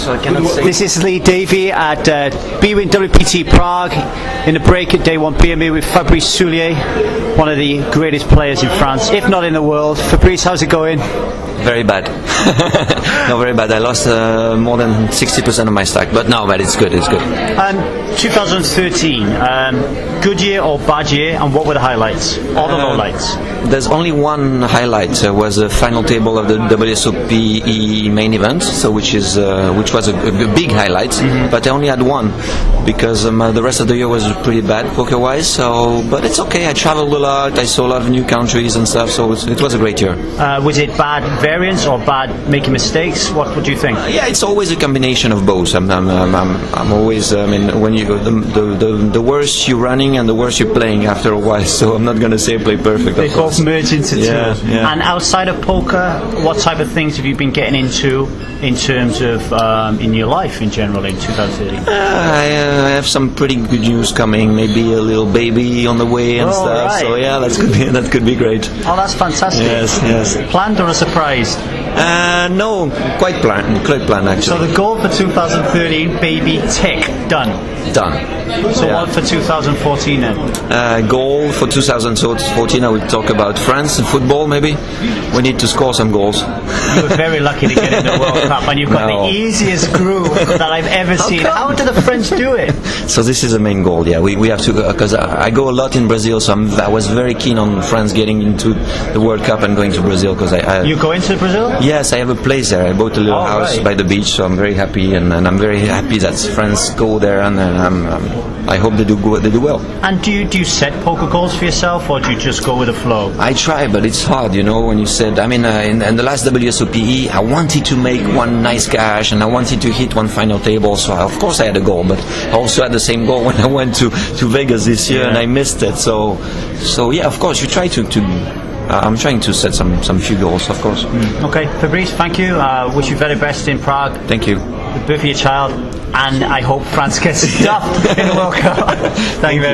so I cannot say. This is Lee Davey at Bwin WPT Prague in the break at Day 1 BME with Fabrice Soulier, one of the greatest players in France, if not in the world. Fabrice, how's it going? Very bad. No, very bad. I lost more than 60% of my stack, but no, but it's good. It's good. 2013, good year or bad year, and what were the highlights or the lowlights? There's only one highlight. Was the final table of the WSOP main event, so which was a big highlight. Mm-hmm. But I only had one because the rest of the year was pretty bad poker-wise. So, but it's okay. I traveled a lot. I saw a lot of new countries and stuff. So it was a great year. Was it bad variance or bad making mistakes? What would you think? Yeah, it's always a combination of both. I'm always. I mean, when you the worse you're running and the worse you're playing after a while. So I'm not going to say play perfect. They both merge into two. Yeah. And outside of poker, what type of things have you been getting into in terms of in your life in general in 2013? I have some pretty good news coming. Maybe a little baby on the way and stuff. Right. So yeah, that could be great. Oh, that's fantastic. Yes. Planned or a surprise? No, quite planned actually. So the goal for 2013, baby, tick, done. So what for 2014 then? Goal for 2014, I would talk about France and football maybe. We need to score some goals. You were very lucky to get in the World Cup, and you've got the easiest group that I've ever seen. How do the French do it? So this is the main goal, yeah. We have to, because I go a lot in Brazil, so I was very keen on France getting into the World Cup and going to Brazil. Because You go into Brazil? Yes, I have a place there. I bought a little house by the beach, so I'm very happy, and I'm very happy that France go there, and I hope they do well. And do you set poker goals for yourself, or do you just go with the flow? I try, but it's hard, when you said, I mean, in the last WSOPE, I wanted to make one nice cash, and I wanted to hit one final table, so of course I had a goal, but I also had the same goal when I went to Vegas this year, and I missed it, so yeah, of course, you try to I'm trying to set some few goals, of course. Okay, Fabrice, thank you. Wish you very best in Prague. Thank you. The birth of your child, and I hope France gets stuffed in the World Cup. Thank you very much.